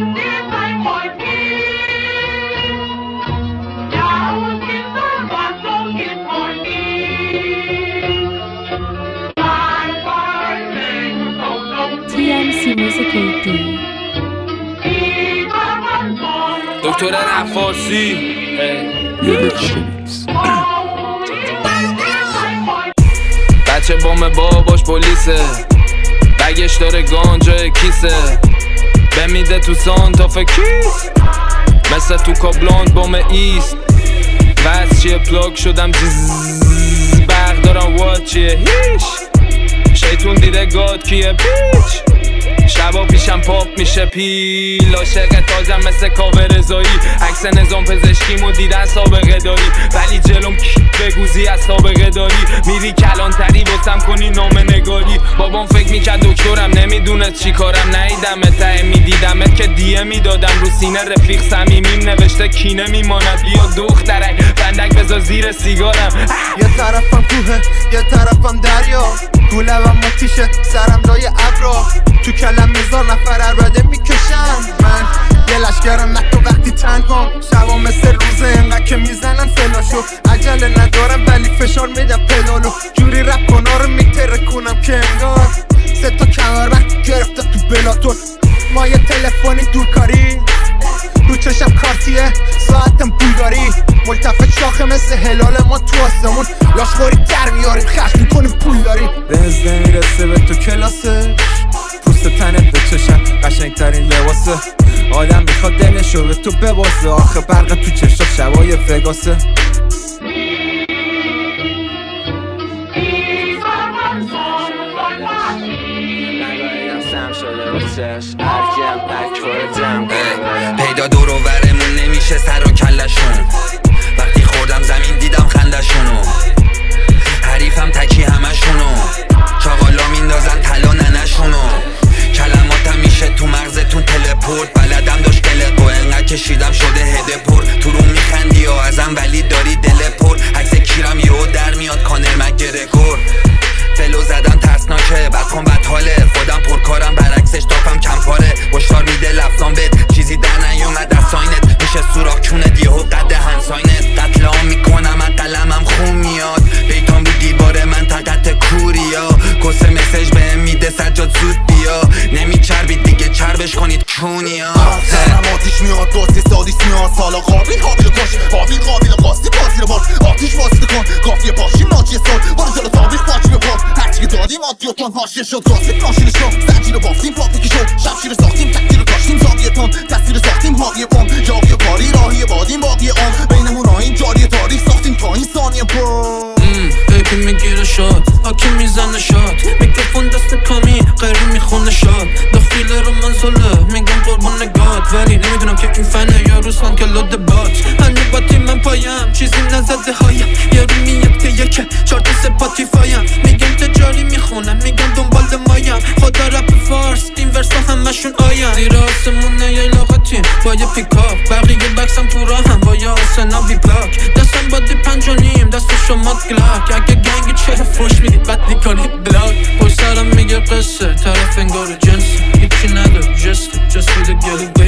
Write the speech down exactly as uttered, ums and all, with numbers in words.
دکتر نفاسی بچه بام باباش پلیسه، بگش داره گانجای کیسه، بمیده تو سانتا فکیس مثل تو کابلاند بام ایست. وز چیه پلاک شدم جزززز، برق دارم وات چیه هیش، شیطون دیده گاد کیه پیچ، شبا پیشم پاپ میشه پیل، عاشق تاجم مثل کاوه رضایی، عکس نظام پزشکیمو دیدن سابقه داری، ولی جلوم بگوزی از سابقه داری، میری کلانتری واسم کنی نام نگاری. بابام فکر میکرد دکترم نمیدونه چی کارم، نیدمت ته میدیدمت که دیه میدادم رو سینه رفیق صمیمیم نوشته کینه میماند، بیا دخترک بندک بذار زیر سیگارم. یه طرفم کوه یه طرفم دریا، تو لبم متیشه سرم لای ابرا، تو کلم میزار نفر عربده میکشم، من یه لشگرم نه تو وقتی تنهام، شبا مثل روزه انقدر که میزنن فلاشو، عجله ندارم ولی فشار میدم پدالو، جوری رپ کنا رو میتره کنم که انگار سه تا کمربند گرفته تو بلاتون، ما یه تلفنی دورکاری رو چشم کارتیه ساعتم بولگاری، ملتفت شاخه مثل هلال ما تو آسمون، لاشخوری در میاریم خشم میکنیم پول داریم، بنز نمیرسه به تو کلاسه، پوست تنت به چشم قشنگ ترین لباسه، آدم میخواد دلشو به تو ببازه، آخه برق تو چشم شبای وگاسه. پیدا دور و برمون نمیشه سر و کلشون، وقتی خوردم زمین دیدم خندشونو، حریفم تکی همشونو، چاقالا میندازن طلا ننشونو، کلماتم میشه تو مغزتون تلپورت، بلدم داشت کلقو انقدر کشیدم شده هده پر، تو رو میخندی و ازم ولی داری دل پر، عکس کیرم یهو در میاد کانر مگرگور، فلو زدم ترسناکه بکن بدحاله، خودم پرکارم برعکسش تاپم کمپاره، هشدار میده لفظام بد چیزی در نیومد از ساینت، میشه سوراخ کونت یهو قد همساینت، قتل عام میکنم من قلمم خون میاد، بیتام رو دیوار من طاقت کوریا، کسه مسیج بهم میده سجاد زود بیا، نمیچربید دیگه چربش کنید کونیا، سرم آتیش میاد دوستی سادیس میاد، سالا قابل حابیل کش قابل قابل قاستی بازی رو بار، آتیش واسطه کن کافیه پاشیم ناچیه سال، بارو جلو تابیخ باچی بپار، هرچی که دادیم آتیوتان هاشیه شد، گاسک ناشیلش رو زنجی رو بافتیم پاک میکی شد، شمشیر رو ساختیم تکتی رو کاشتیم زاویه تان، تصویر ساختیم حاویه پام، جاویه پاری راهی بادیم باقی آن، بینمون آین جاری تاریخ ساختیم تا این ثانیه پا بیبی میگیره شاد آکی میزنه شاد، میکروفون دست کمی غیری میخونه شاد، داخل رو منزله میگم قربان گاد، ولی نمیدونم که این فنه یا روسان که لود بات، هنو باتی من پایم چیزی نزده هایم، یارو میاد که یکه چارت سپاتیفایم، میگم تجاری میخونم میگم دنبال مایم، خدا رپ فارس این ورسا همشون آیم، زیر آسمونه یه لاغتیم با یه پیکاپ، بقیه بکسم تو راهم با یه آسنا بی پلاک، دستم بادی پنج و نیم دست شما گلاک، اگه گنگی چرا فوش میدید بد میکنید بلاک، پشت سرم میگه قصه طرف انگار جنسه، هیچی نداره جسته جست میده گلو